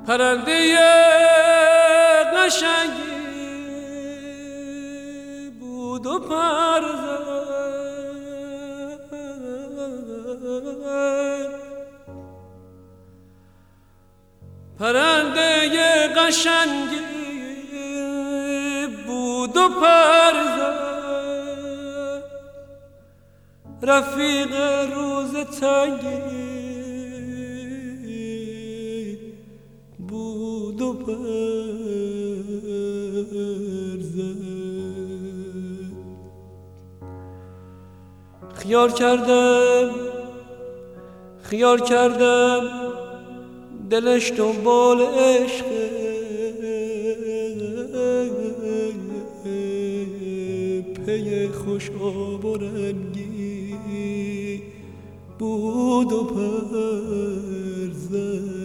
پرنده قشنگی بود و پر زد، پرنده قشنگی بود و پر زد، رفیق روز تنگی بود و پر زد. خیال کردم دلش دنبال عشق، پی خوش آب و رنگی بود و پر زد.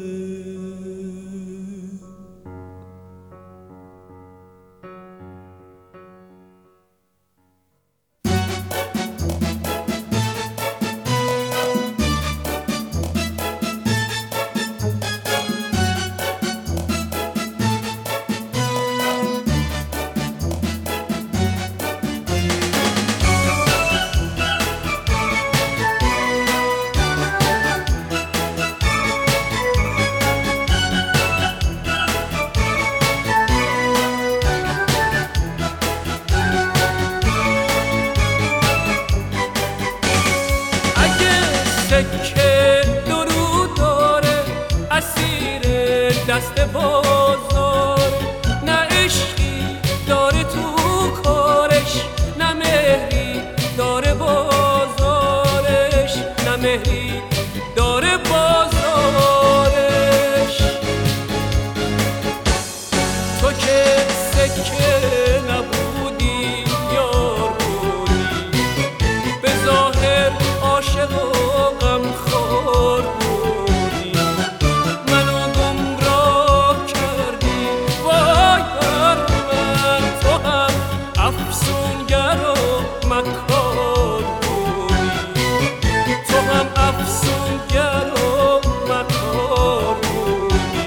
سکه درود داره، اسیر دست بازار، نه عشقی داره تو کارش، نه مهری داره بازارش، نه مهری داره بازارش. تو که سکه نبودی یار بودی، به ظاهر عاشق و غمخوار بودی، منو گمراه کردی وای بر من. تو هم افسونگر و مکار بودی، تو هم افسونگر و مکار بودی.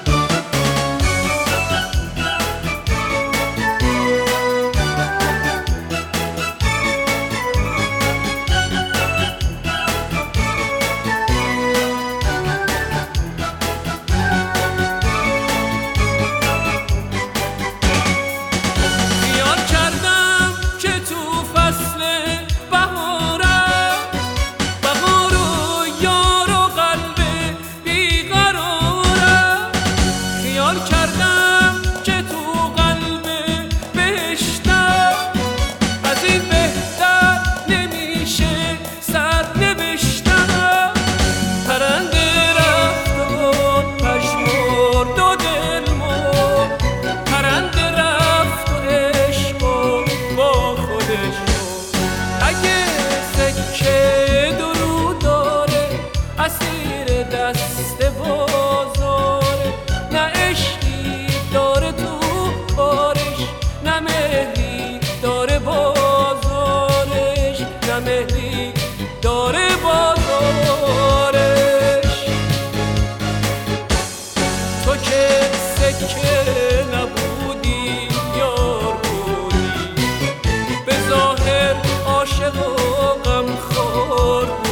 دست بازاره، نه عشقی داره تو کارش، نه مهری داره بازارش، نه مهری داره بازارش. تو که سکه نبودی یار بودی، به ظاهر عاشق و غمخوار بودی،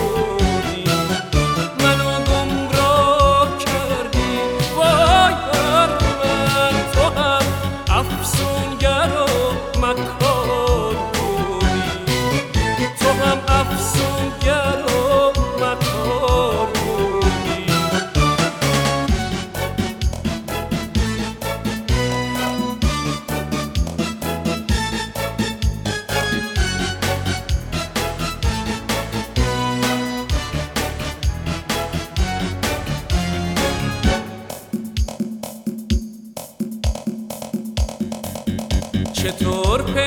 افسونگر و مکار بودی، تو هم افسونگر و مکار بودی. چطور